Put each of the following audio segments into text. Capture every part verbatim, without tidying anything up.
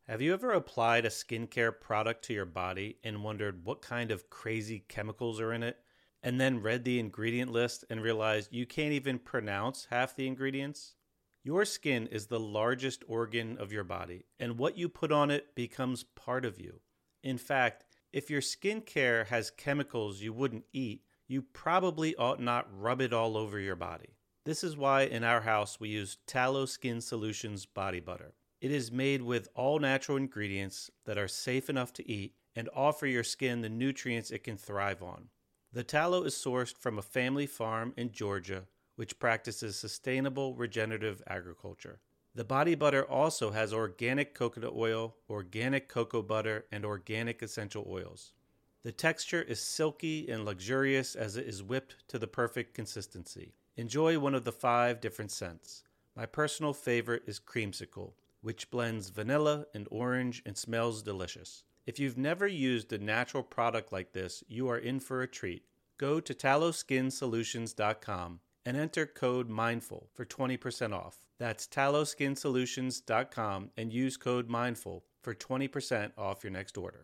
Have you ever applied a skincare product to your body and wondered what kind of crazy chemicals are in it, and then read the ingredient list and realized you can't even pronounce half the ingredients? Your skin is the largest organ of your body, and what you put on it becomes part of you. In fact, if your skincare has chemicals you wouldn't eat, you probably ought not rub it all over your body. This is why in our house we use Tallow Skin Solutions body butter. It is made with all natural ingredients that are safe enough to eat and offer your skin the nutrients it can thrive on. The tallow is sourced from a family farm in Georgia, which practices sustainable regenerative agriculture. The body butter also has organic coconut oil, organic cocoa butter, and organic essential oils. The texture is silky and luxurious as it is whipped to the perfect consistency. Enjoy one of the five different scents. My personal favorite is Creamsicle, which blends vanilla and orange and smells delicious. If you've never used a natural product like this, you are in for a treat. Go to tallow skin solutions dot com and enter code MINDFUL for twenty percent off. That's tallow skin solutions dot com and use code MINDFUL for twenty percent off your next order.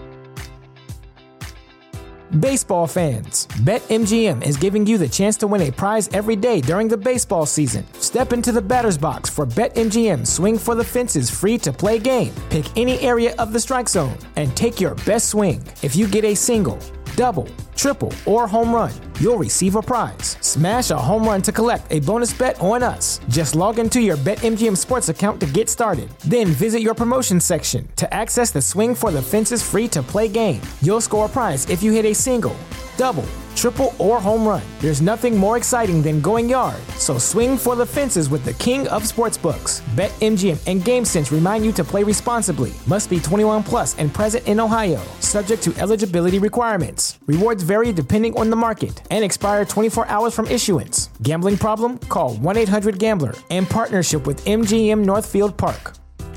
Baseball fans, BetMGM is giving you the chance to win a prize every day during the baseball season. Step into the batter's box for BetMGM Swing for the Fences free-to-play game. Pick any area of the strike zone and take your best swing. If you get a single, double, triple, or home run, you'll receive a prize. Smash a home run to collect a bonus bet on us. Just log into your BetMGM Sports account to get started. Then visit your promotions section to access the Swing for the Fences free-to-play game. You'll score a prize if you hit a single, double, triple, or home run. There's nothing more exciting than going yard, so swing for the fences with the king of sportsbooks. BetMGM and GameSense remind you to play responsibly. Must be twenty-one plus and present in Ohio, subject to eligibility requirements. Rewards vary depending on the market and expire twenty-four hours from issuance. Gambling problem? Call one eight hundred gambler in partnership with M G M Northfield Park.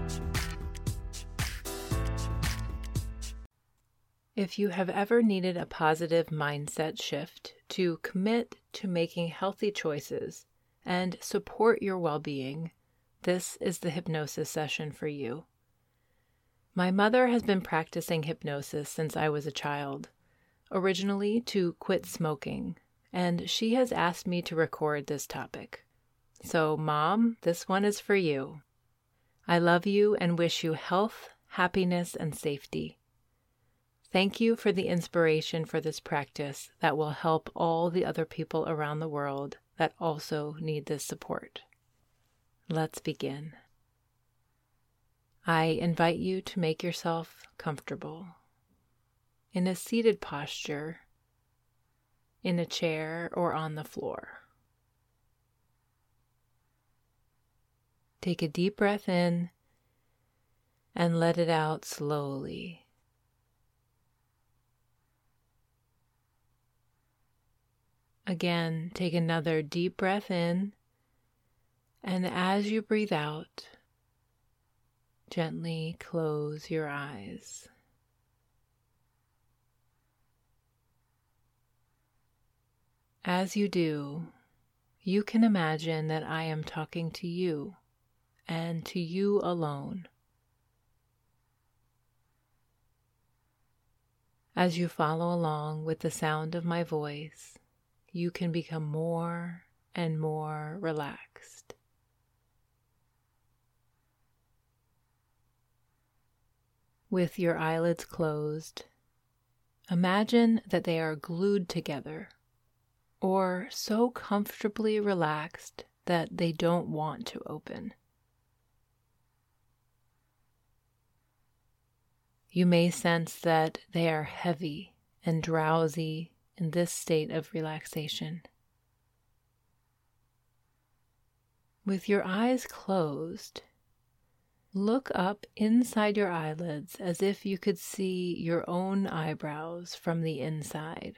If you have ever needed a positive mindset shift to commit to making healthy choices and support your well-being, this is the hypnosis session for you. My mother has been practicing hypnosis since I was a child, originally to quit smoking, and she has asked me to record this topic. So, Mom, this one is for you. I love you and wish you health, happiness, and safety. Thank you for the inspiration for this practice that will help all the other people around the world that also need this support. Let's begin. I invite you to make yourself comfortable in a seated posture, in a chair, or on the floor. Take a deep breath in and let it out slowly. Again, take another deep breath in, and as you breathe out, gently close your eyes. As you do, you can imagine that I am talking to you and to you alone. As you follow along with the sound of my voice, you can become more and more relaxed. With your eyelids closed, imagine that they are glued together or so comfortably relaxed that they don't want to open. You may sense that they are heavy and drowsy in this state of relaxation. With your eyes closed, look up inside your eyelids as if you could see your own eyebrows from the inside.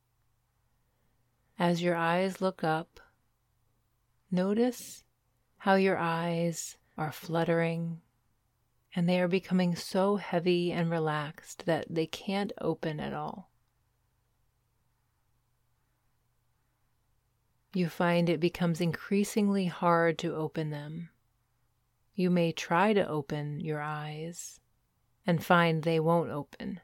As your eyes look up, notice how your eyes are fluttering and they are becoming so heavy and relaxed that they can't open at all. You find it becomes increasingly hard to open them, you may try to open your eyes and find they won't open.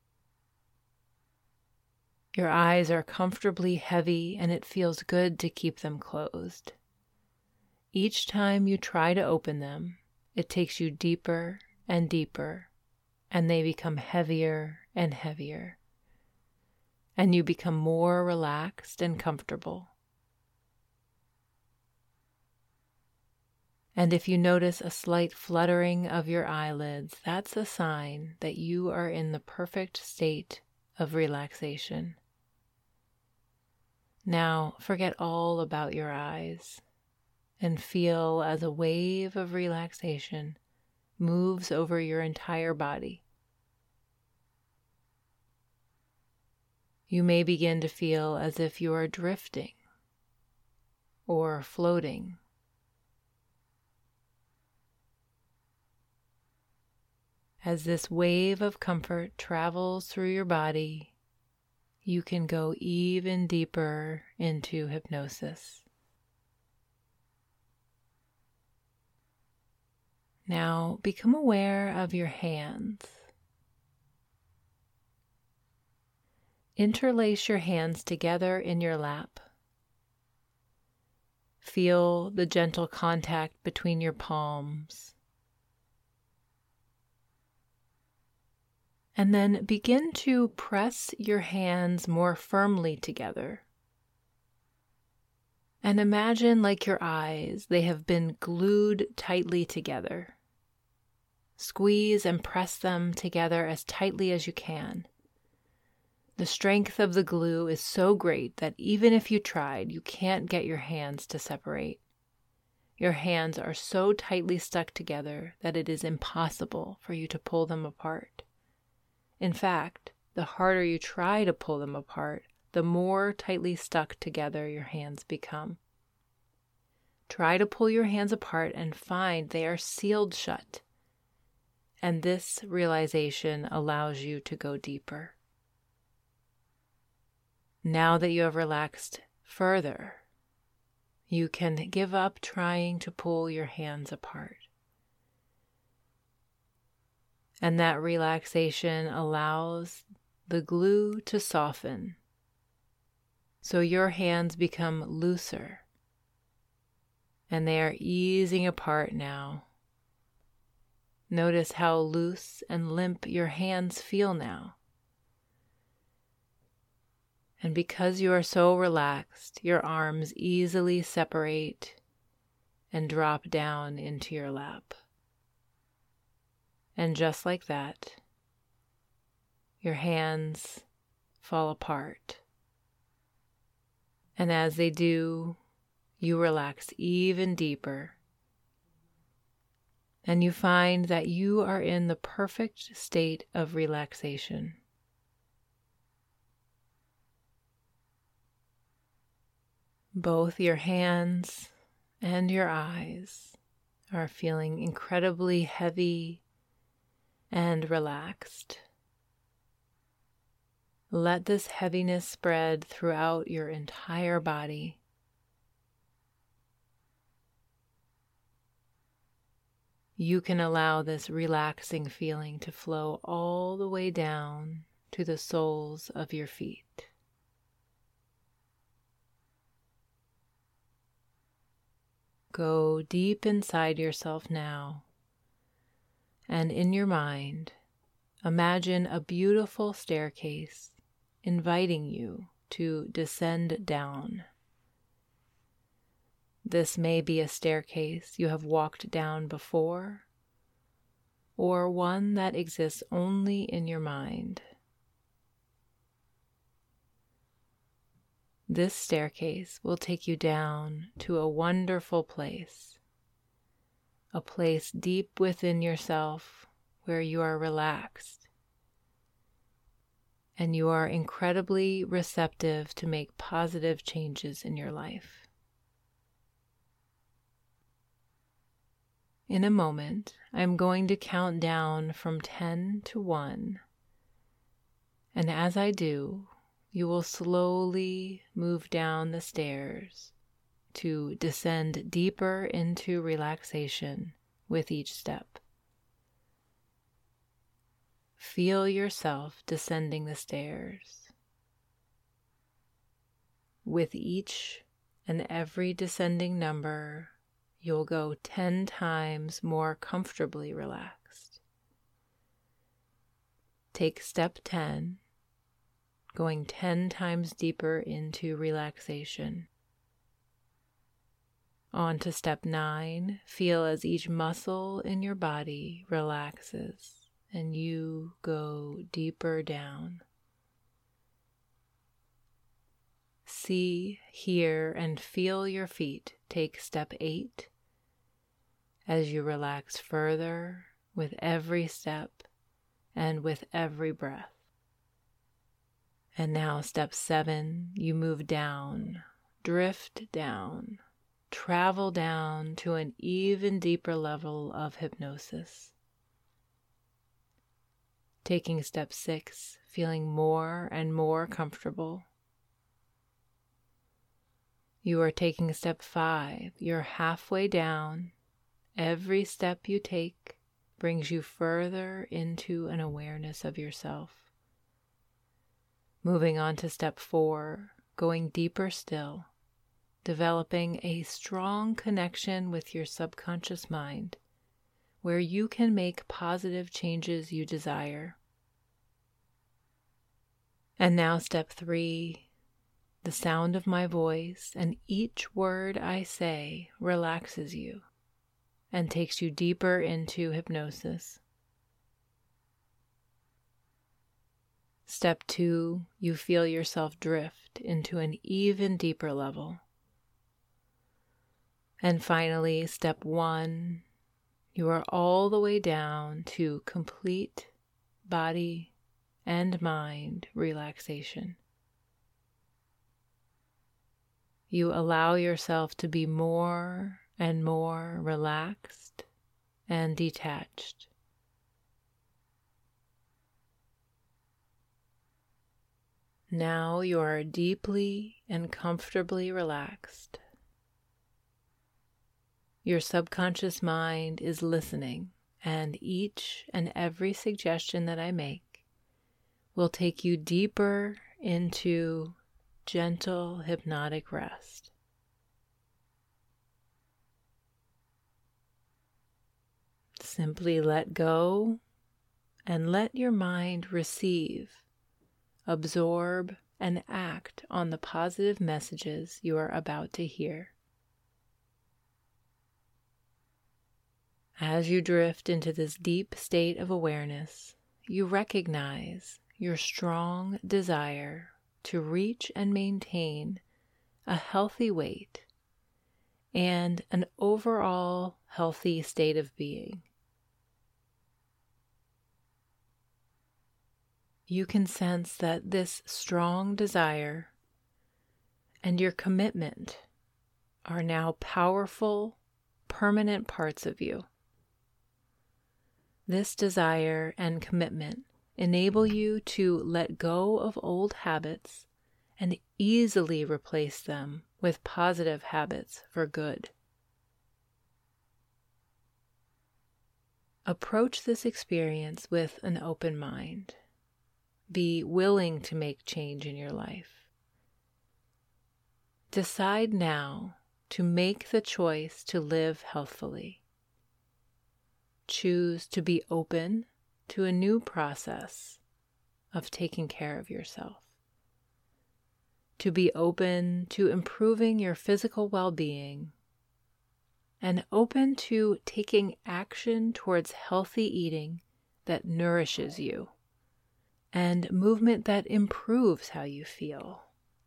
Your eyes are comfortably heavy and it feels good to keep them closed. Each time you try to open them, it takes you deeper and deeper, and they become heavier and heavier, and you become more relaxed and comfortable. And if you notice a slight fluttering of your eyelids, that's a sign that you are in the perfect state of relaxation. Now, forget all about your eyes and feel as a wave of relaxation moves over your entire body. You may begin to feel as if you are drifting or floating. As this wave of comfort travels through your body, you can go even deeper into hypnosis. Now become aware of your hands. Interlace your hands together in your lap. Feel the gentle contact between your palms. And then begin to press your hands more firmly together. And imagine, like your eyes, they have been glued tightly together. Squeeze and press them together as tightly as you can. The strength of the glue is so great that even if you tried, you can't get your hands to separate. Your hands are so tightly stuck together that it is impossible for you to pull them apart. In fact, the harder you try to pull them apart, the more tightly stuck together your hands become. Try to pull your hands apart and find they are sealed shut. And this realization allows you to go deeper. Now that you have relaxed further, you can give up trying to pull your hands apart. And that relaxation allows the glue to soften, so your hands become looser, and they are easing apart now. Notice how loose and limp your hands feel now. And because you are so relaxed, your arms easily separate and drop down into your lap. And just like that, your hands fall apart. And as they do, you relax even deeper. And you find that you are in the perfect state of relaxation. Both your hands and your eyes are feeling incredibly heavy and relaxed. Let this heaviness spread throughout your entire body. You can allow this relaxing feeling to flow all the way down to the soles of your feet. Go deep inside yourself now, and in your mind, imagine a beautiful staircase inviting you to descend down. This may be a staircase you have walked down before, or one that exists only in your mind. This staircase will take you down to a wonderful place, a place deep within yourself where you are relaxed and you are incredibly receptive to make positive changes in your life. In a moment, I'm going to count down from ten to one, and as I do, you will slowly move down the stairs to descend deeper into relaxation with each step. Feel yourself descending the stairs. With each and every descending number, you'll go ten times more comfortably relaxed. Take step ten, going ten times deeper into relaxation. On to step nine, feel as each muscle in your body relaxes and you go deeper down. See, hear, and feel your feet take step eight as you relax further with every step and with every breath. And now step seven, you move down, drift down, travel down to an even deeper level of hypnosis. Taking step six, feeling more and more comfortable. You are taking step five, you're halfway down. Every step you take brings you further into an awareness of yourself. Moving on to step four, going deeper still, developing a strong connection with your subconscious mind, where you can make positive changes you desire. And now step three, the sound of my voice and each word I say relaxes you and takes you deeper into hypnosis. Step two, you feel yourself drift into an even deeper level. And finally, step one, you are all the way down to complete body and mind relaxation. You allow yourself to be more and more relaxed and detached. Now you are deeply and comfortably relaxed. Your subconscious mind is listening, and each and every suggestion that I make will take you deeper into gentle hypnotic rest. Simply let go and let your mind receive, absorb, and act on the positive messages you are about to hear. As you drift into this deep state of awareness, you recognize your strong desire to reach and maintain a healthy weight and an overall healthy state of being. You can sense that this strong desire and your commitment are now powerful, permanent parts of you. This desire and commitment enable you to let go of old habits and easily replace them with positive habits for good. Approach this experience with an open mind. Be willing to make change in your life. Decide now to make the choice to live healthfully. Choose to be open to a new process of taking care of yourself. To be open to improving your physical well-being and open to taking action towards healthy eating that nourishes you and movement that improves how you feel.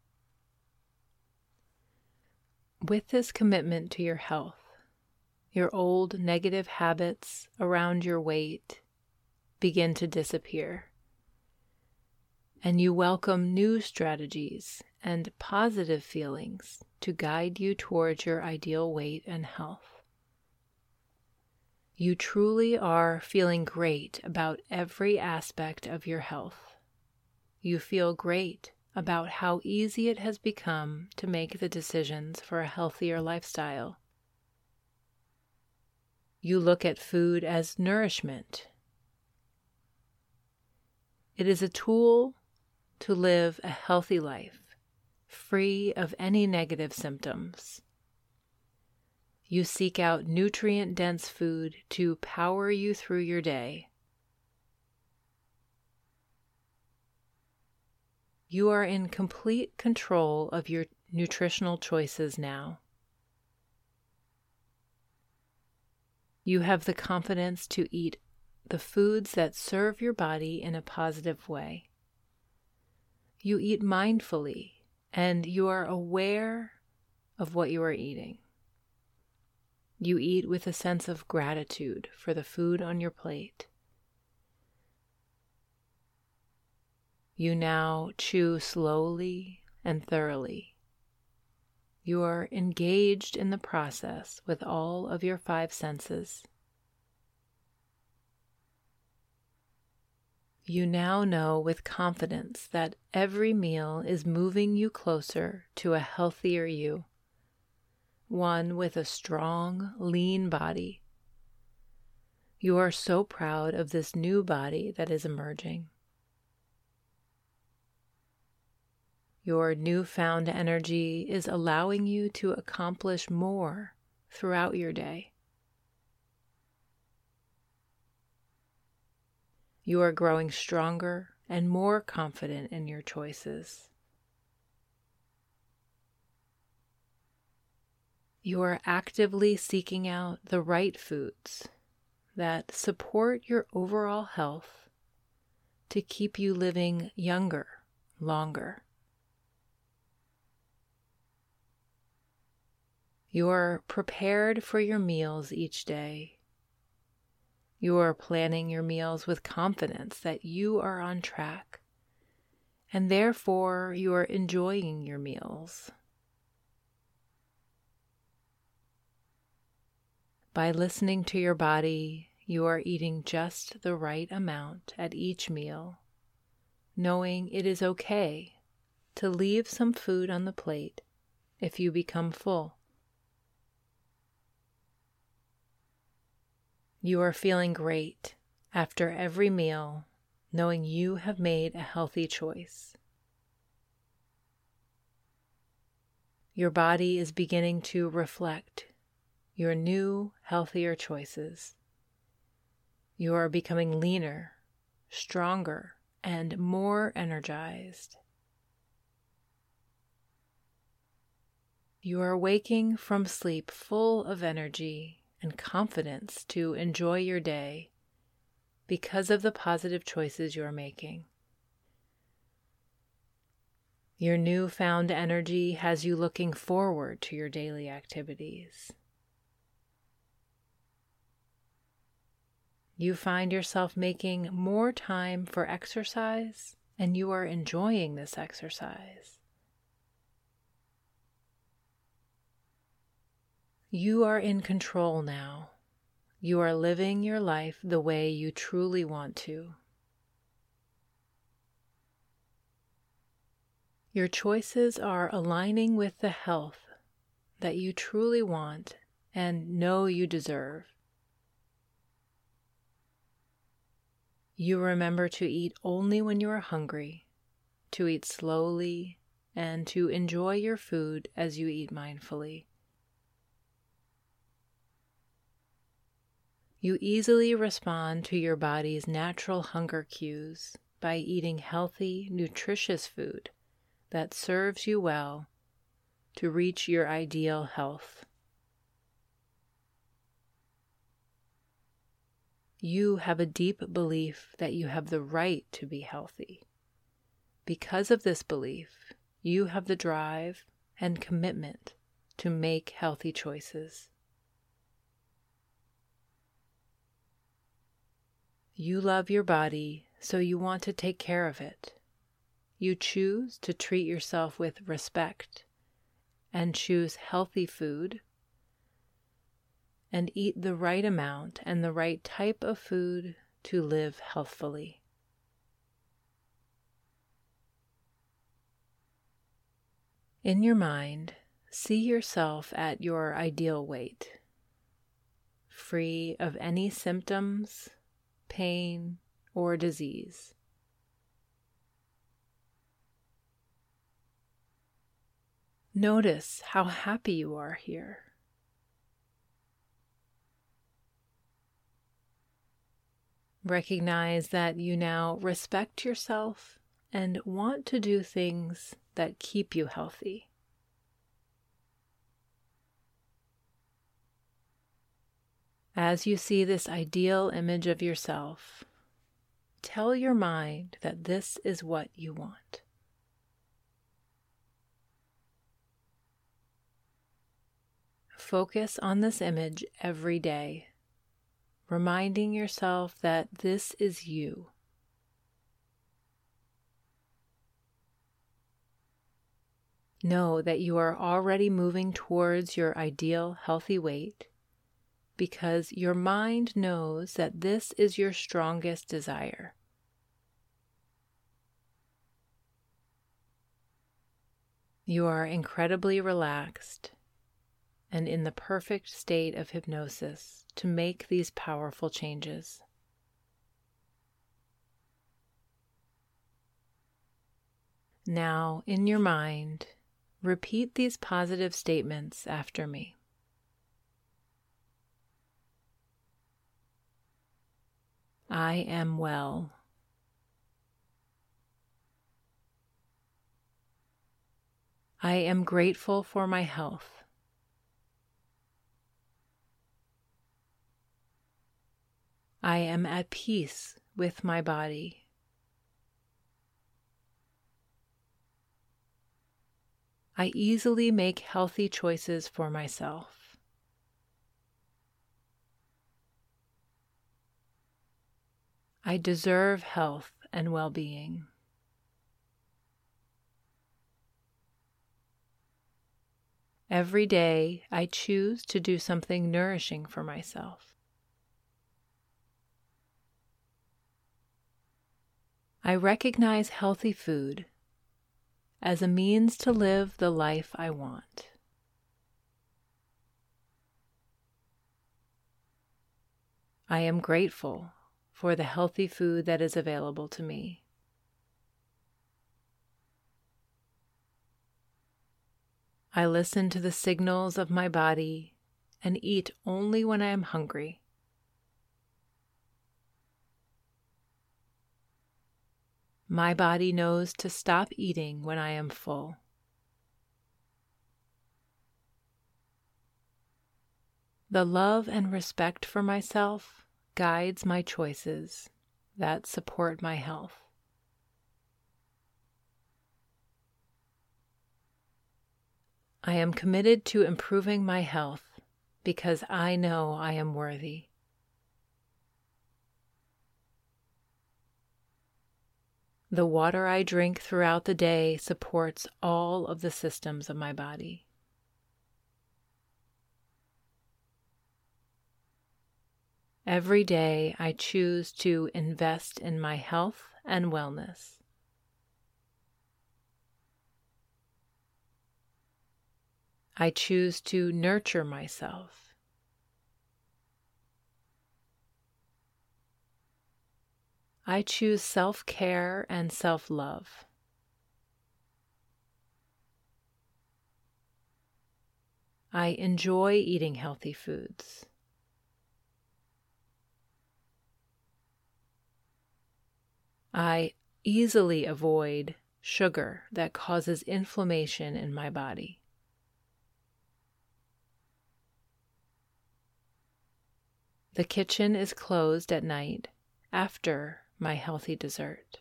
With this commitment to your health, your old negative habits around your weight begin to disappear, and you welcome new strategies and positive feelings to guide you towards your ideal weight and health. You truly are feeling great about every aspect of your health. You feel great about how easy it has become to make the decisions for a healthier lifestyle. You look at food as nourishment. It is a tool to live a healthy life, free of any negative symptoms. You seek out nutrient-dense food to power you through your day. You are in complete control of your nutritional choices now. You have the confidence to eat the foods that serve your body in a positive way. You eat mindfully, and you are aware of what you are eating. You eat with a sense of gratitude for the food on your plate. You now chew slowly and thoroughly. You are engaged in the process with all of your five senses. You now know with confidence that every meal is moving you closer to a healthier you, one with a strong, lean body. You are so proud of this new body that is emerging. Your newfound energy is allowing you to accomplish more throughout your day. You are growing stronger and more confident in your choices. You are actively seeking out the right foods that support your overall health to keep you living younger, longer. You are prepared for your meals each day. You are planning your meals with confidence that you are on track, and therefore you are enjoying your meals. By listening to your body, you are eating just the right amount at each meal, knowing it is okay to leave some food on the plate if you become full. You are feeling great after every meal, knowing you have made a healthy choice. Your body is beginning to reflect your new, healthier choices. You are becoming leaner, stronger, and more energized. You are waking from sleep full of energy and confidence to enjoy your day because of the positive choices you are making. Your newfound energy has you looking forward to your daily activities. You find yourself making more time for exercise, and you are enjoying this exercise. You are in control now. You are living your life the way you truly want to. Your choices are aligning with the health that you truly want and know you deserve. You remember to eat only when you are hungry, to eat slowly, and to enjoy your food as you eat mindfully. You easily respond to your body's natural hunger cues by eating healthy, nutritious food that serves you well to reach your ideal health. You have a deep belief that you have the right to be healthy. Because of this belief, you have the drive and commitment to make healthy choices. You love your body, so you want to take care of it. You choose to treat yourself with respect and choose healthy food and eat the right amount and the right type of food to live healthfully. In your mind, see yourself at your ideal weight. free of any symptoms, pain, or disease. Notice how happy you are here. Recognize that you now respect yourself and want to do things that keep you healthy. As you see this ideal image of yourself, tell your mind that this is what you want. Focus on this image every day, reminding yourself that this is you. Know that you are already moving towards your ideal healthy weight because your mind knows that this is your strongest desire. You are incredibly relaxed and in the perfect state of hypnosis to make these powerful changes. Now, in your mind, repeat these positive statements after me. I am well. I am grateful for my health. I am at peace with my body. I easily make healthy choices for myself. I deserve health and well-being. Every day, I choose to do something nourishing for myself. I recognize healthy food as a means to live the life I want. I am grateful for the healthy food that is available to me. I listen to the signals of my body and eat only when I am hungry. My body knows to stop eating when I am full. The love and respect for myself guides my choices that support my health. I am committed to improving my health because I know I am worthy. The water I drink throughout the day supports all of the systems of my body. Every day I choose to invest in my health and wellness. I choose to nurture myself. I choose self-care and self-love. I enjoy eating healthy foods. I easily avoid sugar that causes inflammation in my body. The kitchen is closed at night after my healthy dessert.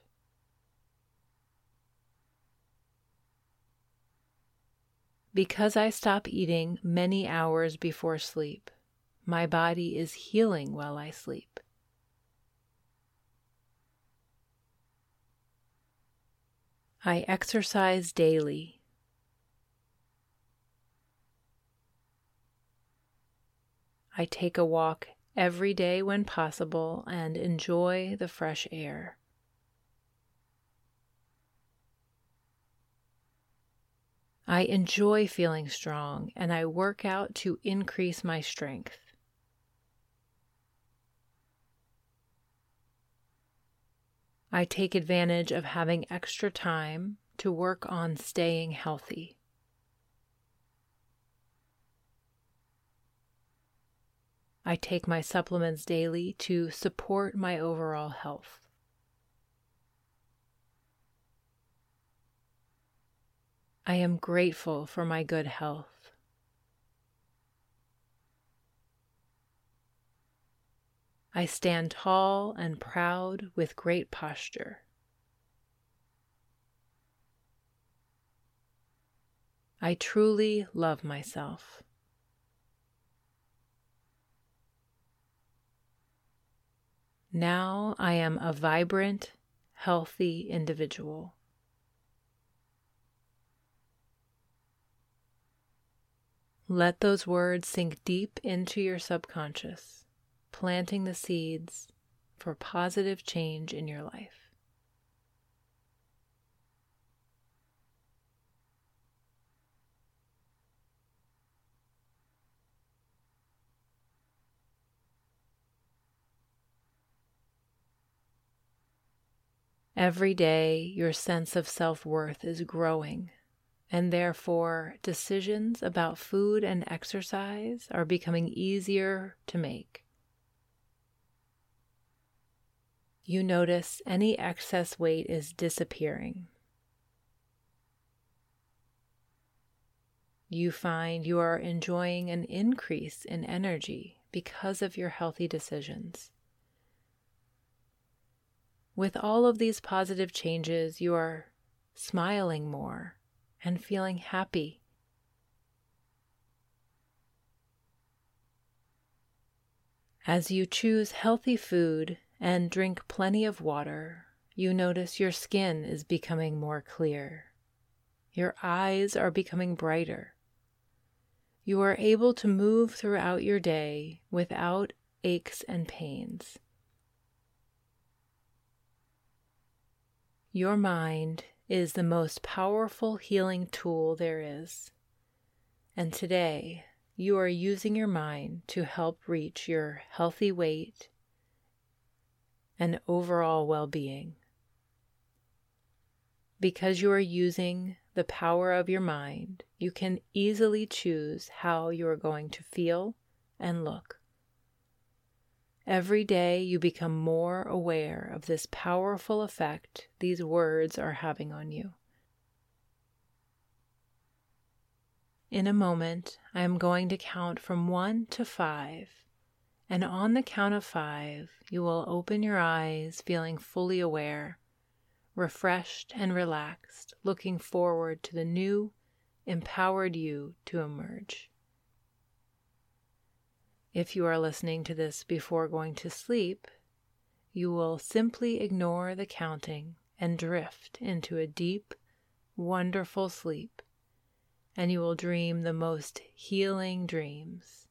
Because I stop eating many hours before sleep, my body is healing while I sleep. I exercise daily. I take a walk every day when possible and enjoy the fresh air. I enjoy feeling strong and I work out to increase my strength. I take advantage of having extra time to work on staying healthy. I take my supplements daily to support my overall health. I am grateful for my good health. I stand tall and proud with great posture. I truly love myself. Now I am a vibrant, healthy individual. Let those words sink deep into your subconscious, planting the seeds for positive change in your life. Every day, your sense of self-worth is growing, and therefore decisions about food and exercise are becoming easier to make. You notice any excess weight is disappearing. You find you are enjoying an increase in energy because of your healthy decisions. With all of these positive changes, you are smiling more and feeling happy. As you choose healthy food and drink plenty of water, you notice your skin is becoming more clear. Your eyes are becoming brighter. You are able to move throughout your day without aches and pains. Your mind is the most powerful healing tool there is, and today you are using your mind to help reach your healthy weight and overall well-being. Because you are using the power of your mind, you can easily choose how you are going to feel and look. Every day you become more aware of this powerful effect these words are having on you. In a moment, I am going to count from one to five, and on the count of five, you will open your eyes feeling fully aware, refreshed and relaxed, looking forward to the new, empowered you to emerge. If you are listening to this before going to sleep, you will simply ignore the counting and drift into a deep, wonderful sleep, and you will dream the most healing dreams.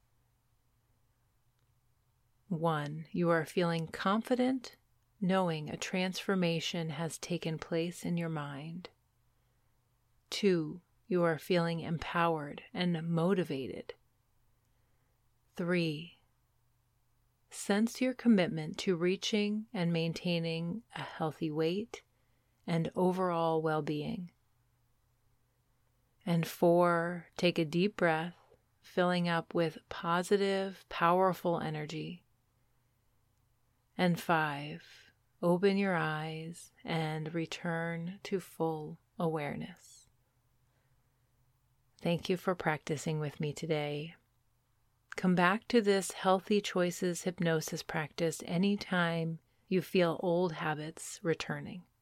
One, you are feeling confident, knowing a transformation has taken place in your mind. Two, you are feeling empowered and motivated. Three, sense your commitment to reaching and maintaining a healthy weight and overall well-being. And four, take a deep breath, filling up with positive, powerful energy. And five, open your eyes and return to full awareness. Thank you for practicing with me today. Come back to this Healthy Choices hypnosis practice anytime you feel old habits returning.